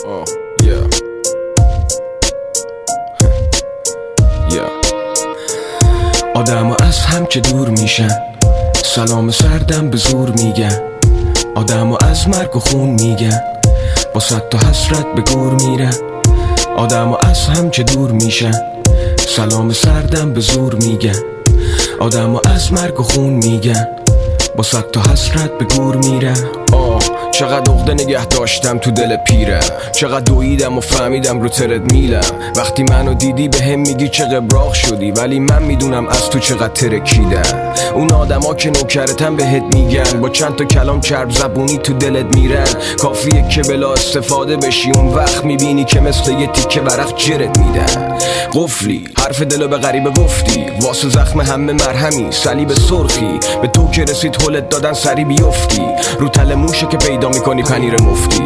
آدم از هم که دور میشن، سلام سردم به زور میگن. آدم از مرگ و خون میگن، با صد تا حسرت به گور میرن. آدم از هم که دور میشن، سلام سردم به زور میگن. آدم از مرگ و خون میگن، با صد تا حسرت به گور میرن. چقدر عقده نگه داشتم تو دل پیرم، چقدر دویدم و فهمیدم رو ترد میلم. وقتی منو دیدی به هم میگی چه قبراق شدی، ولی من میدونم از تو چقدر ترکیدم. اون آدما که نوکرتن بهت میگن، با چند تا کلام چرب زبونی تو دلت میرن. کافیه که بلا استفاده بشی، اون وقت میبینی که مثل یه تیکه ورق جرت میدن. قفلی حرف دلو به غریبه گفتی، واسه زخم همه مرهمی صلیب سرخی. به تو که رسید هلت دادن سری بیفتی، رو تل موشه که پیدا میکنی پنیر مفتی.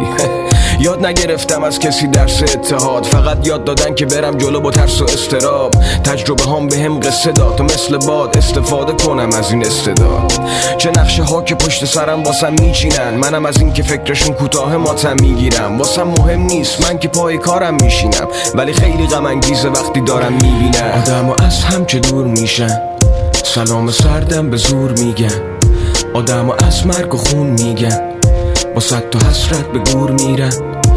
یاد نگرفتم از کسی درس اتحاد، فقط یاد دادن که برم جلو با ترس و استراب. تجربه هام به هم قصه داد تا مثل باد استفاده کنم از این استعداد. چه نقشه ها که پشت سرم واسم میچینن، منم از این که فکرشون کوتاه ماتم میگیرم. واسم مهم نیست من که پای کارم میشینم، ولی خیلی غم انگیزه وقتی دارم میبینم آدمو از هم که دور میشن، سلام سردم به زور میگن. آدمو از مرگ و خون میگن، با صد تا حسرت به گور میرن.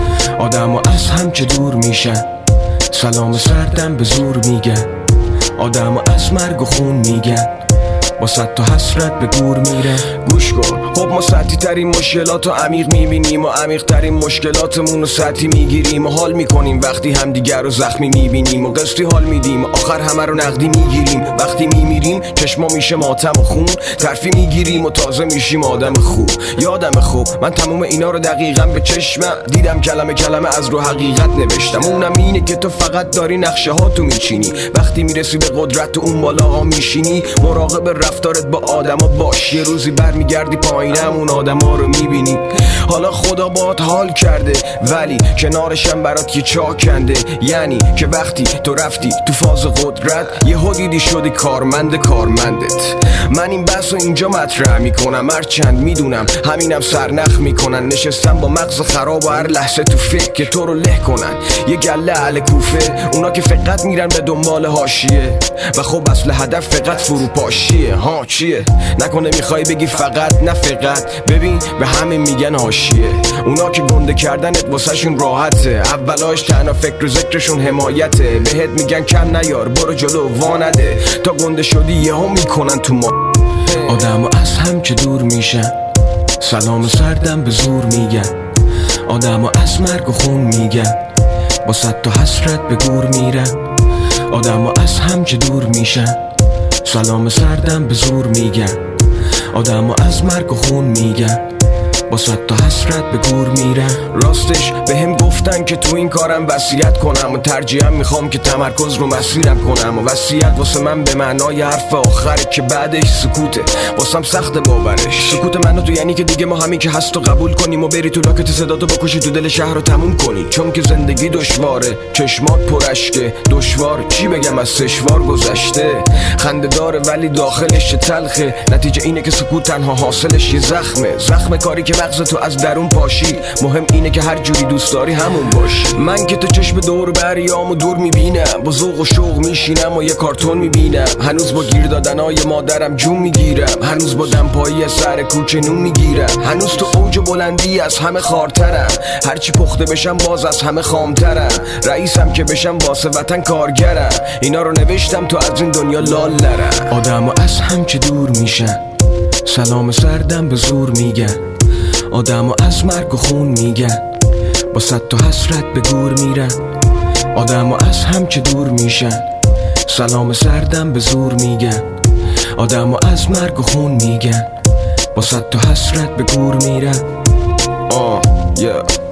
آدمو از هم که دور میشن، سلام سردم به زور میگن. آدمو از مرگ و خون میگن، با صد تا حسرت به گور میرن. گوش کن، خب ما سطحی ترین مشکلات رو عمیق میبینیم و عمیق ترین مشکلاتمون رو سطحی میگیریم و حال میکنیم وقتی همدیگر رو زخمی میبینیم و قسطی حال میدیم و آخر همه رو نقدی میگیریم. وقتی میمیریم چشما میشه ماتم و خون، ترفی میگیریم و تازه میشیم آدم خوب. یادم خوب من تموم اینا رو دقیقا به چشمم دیدم، کلمه کلمه از رو حقیقت نوشتم. اونم اینه که تو فقط داری نقشه ها تو میچینی، وقتی میرسی به قدرت تو اون بالا ها میشینی. مراقب رفتارت با آدما باش، یه روزی برمیگردی پایینم اون آدما رو میبینی. حالا خدا باهات حال کرده، ولی کنارشم برات یه چاه کنده. یعنی که وقتی تو رفتی تو فاز قدرت، یه دیدی شدی کارمندت. من این بحث رو اینجا مطرح میکنم، هرچند میدونم همینم سرنخ میکنن. نشستم با مغز خراب و هر لحظه تو فکر که تو رو له کنن. یه گله اهل کوفه، اونا که فقط میرن به دنبال حاشیه و خب اصل هدف فقط فروپاشیه. ها چیه؟ نکنه میخوای بگی فقط؟ نه فقط، ببین به همه میگن حاشیه. اونا که گنده کردنت واسه شون راحته، اولاش تنها فکر و ذکرشون حمایته. بهت میگن کم نیار، برو جلو وانده، تا گنده شدی یهو میکنن تو ما. آدمو از هم که دور میشن، سلام سردم به زور میگن. آدمو از مرگ و خون میگن، با صد تا حسرت به گور میرن. آدمو از هم که دور میشن، سلام سردم به زور میگن. آدمو از مرگ و خون میگن، با صد تا حسرت به گور میرن. راستش به هم گفتن که تو این کارم وصیت کنم و ترجیحاً میخوام که تمرکز رو مسیرم کنم. و وصیت واسه من به معنای حرف آخره که بعدش سکوته، واسم سخت باورش. سکوت منو تو یعنی که دیگه ما همین که هست و قبول کنیم و بری تو لاکت صداتو بکشی تو دل شهر رو تموم کنی. چون که زندگی دشواره، چشمات پرشکه، دشوار چی بگم از سشوار گذشته. خنده داره ولی داخلش تلخه، نتیجه اینه که سکوت تنها حاصلش یه زخم کاری که مغز تو از درون پاشید. مهم اینه که هر جوری دوست داری همون باش. من که تو چشم دور بریامو دور میبینم، با ذوق و شوق میشینم و یه کارتون میبینم. هنوز با گیر دادنای مادرم جون میگیرم، هنوز با دمپایی سر کوچه نون میگیرم. هنوز تو اوج بلندی از همه خارترم، هرچی پخته بشم باز از همه خامترم. رئیسم که بشم واسه وطن کارگرم، اینا رو نوشتم تو از این دنیا لال نرم. آدمو از هم که دور میشن، سلام سردم به زور میگن. آدمو از مرگ و خون میگن، با صد تا حسرت به گور میرن. آدمو از هم که دور میشن، سلام سردم به زور میگن. آدمو از مرگ و خون میگن، با صد تا حسرت به گور میرن.